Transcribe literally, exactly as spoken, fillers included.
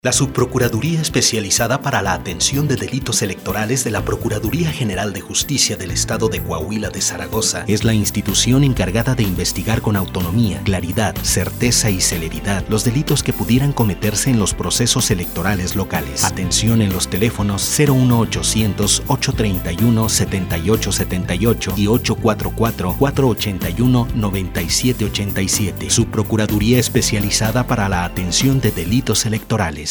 La Subprocuraduría Especializada para la Atención de Delitos Electorales de la Procuraduría General de Justicia del Estado de Coahuila de Zaragoza es la institución encargada de investigar con autonomía, claridad, certeza y celeridad los delitos que pudieran cometerse en los procesos electorales locales. Atención en los teléfonos cero uno ochocientos, ochocientos treinta y uno, setenta y ocho setenta y ocho y ochocientos cuarenta y cuatro, cuatrocientos ochenta y uno, noventa y siete ochenta y siete. Subprocuraduría Especializada para la Atención de Delitos Electorales.